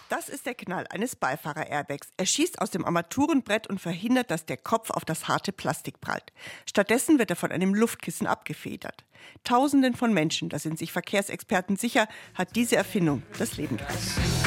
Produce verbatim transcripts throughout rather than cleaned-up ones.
Das ist der Knall eines Beifahrer-Airbags. Er schießt aus dem Armaturenbrett und verhindert, dass der Kopf auf das harte Plastik prallt. Stattdessen wird er von einem Luftkissen abgefedert. Tausenden von Menschen, da sind sich Verkehrsexperten sicher, hat diese Erfindung das Leben gerettet.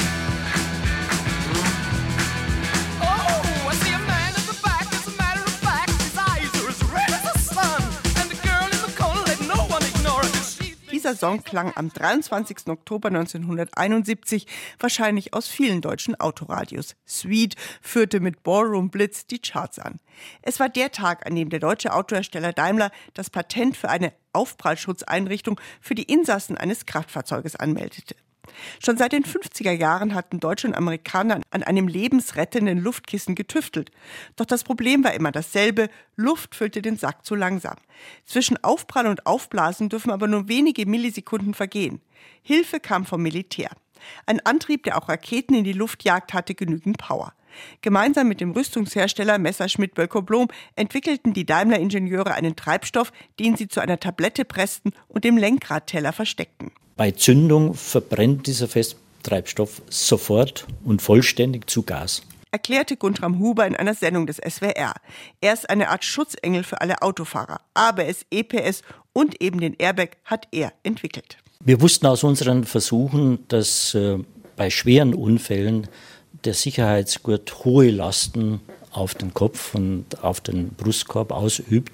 Dieser Song klang am dreiundzwanzigsten Oktober neunzehnhunderteinundsiebzig wahrscheinlich aus vielen deutschen Autoradios. Sweet führte mit Ballroom Blitz die Charts an. Es war der Tag, an dem der deutsche Autohersteller Daimler das Patent für eine Aufprallschutzeinrichtung für die Insassen eines Kraftfahrzeuges anmeldete. Schon seit den fünfziger Jahren hatten Deutsche und Amerikaner an einem lebensrettenden Luftkissen getüftelt. Doch das Problem war immer dasselbe: Luft füllte den Sack zu langsam. Zwischen Aufprall und Aufblasen dürfen aber nur wenige Millisekunden vergehen. Hilfe kam vom Militär. Ein Antrieb, der auch Raketen in die Luft jagt, hatte genügend Power. Gemeinsam mit dem Rüstungshersteller Messerschmitt Bölkow Blohm entwickelten die Daimler-Ingenieure einen Treibstoff, den sie zu einer Tablette pressten und im Lenkradteller versteckten. Bei Zündung verbrennt dieser Festtreibstoff sofort und vollständig zu Gas, erklärte Guntram Huber in einer Sendung des S W R. Er ist eine Art Schutzengel für alle Autofahrer. A B S, E P S und eben den Airbag hat er entwickelt. Wir wussten aus unseren Versuchen, dass äh, bei schweren Unfällen der Sicherheitsgurt hohe Lasten auf den Kopf und auf den Brustkorb ausübt.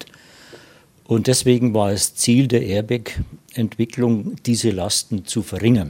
Und deswegen war es Ziel der Airbag-Entwicklung, diese Lasten zu verringern,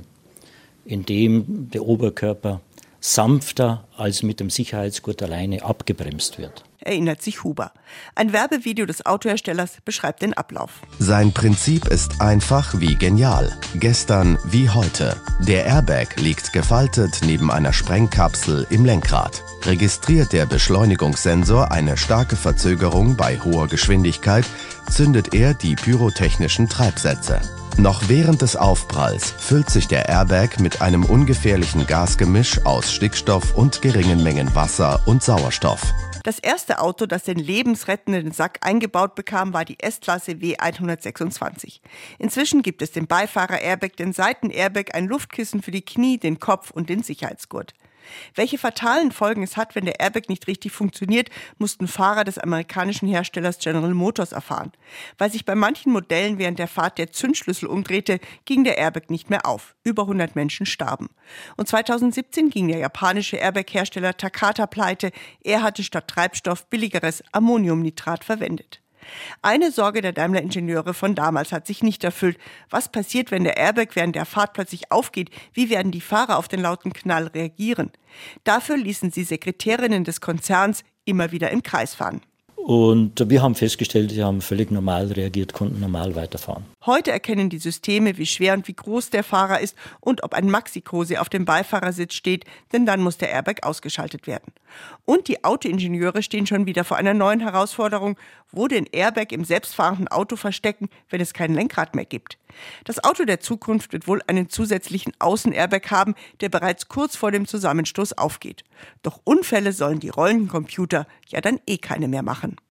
indem der Oberkörper sanfter als mit dem Sicherheitsgurt alleine abgebremst wird, erinnert sich Huber. Ein Werbevideo des Autoherstellers beschreibt den Ablauf. Sein Prinzip ist einfach wie genial. Gestern wie heute. Der Airbag liegt gefaltet neben einer Sprengkapsel im Lenkrad. Registriert der Beschleunigungssensor eine starke Verzögerung bei hoher Geschwindigkeit, zündet er die pyrotechnischen Treibsätze. Noch während des Aufpralls füllt sich der Airbag mit einem ungefährlichen Gasgemisch aus Stickstoff und geringen Mengen Wasser und Sauerstoff. Das erste Auto, das den lebensrettenden Sack eingebaut bekam, war die S-Klasse W hundertsechsundzwanzig. Inzwischen gibt es den Beifahrer-Airbag, den Seiten-Airbag, ein Luftkissen für die Knie, den Kopf und den Sicherheitsgurt. Welche fatalen Folgen es hat, wenn der Airbag nicht richtig funktioniert, mussten Fahrer des amerikanischen Herstellers General Motors erfahren. Weil sich bei manchen Modellen während der Fahrt der Zündschlüssel umdrehte, ging der Airbag nicht mehr auf. Über hundert Menschen starben. Und zweitausendsiebzehn ging der japanische Airbag-Hersteller Takata pleite. Er hatte statt Treibstoff billigeres Ammoniumnitrat verwendet. Eine Sorge der Daimler-Ingenieure von damals hat sich nicht erfüllt. Was passiert, wenn der Airbag während der Fahrt plötzlich aufgeht? Wie werden die Fahrer auf den lauten Knall reagieren? Dafür ließen sie Sekretärinnen des Konzerns immer wieder im Kreis fahren. Und wir haben festgestellt, sie haben völlig normal reagiert, konnten normal weiterfahren. Heute erkennen die Systeme, wie schwer und wie groß der Fahrer ist und ob ein Maxi-Cosi auf dem Beifahrersitz steht, denn dann muss der Airbag ausgeschaltet werden. Und die Autoingenieure stehen schon wieder vor einer neuen Herausforderung: Wo den Airbag im selbstfahrenden Auto verstecken, wenn es kein Lenkrad mehr gibt. Das Auto der Zukunft wird wohl einen zusätzlichen Außen-Airbag haben, der bereits kurz vor dem Zusammenstoß aufgeht. Doch Unfälle sollen die rollenden Computer ja dann eh keine mehr machen.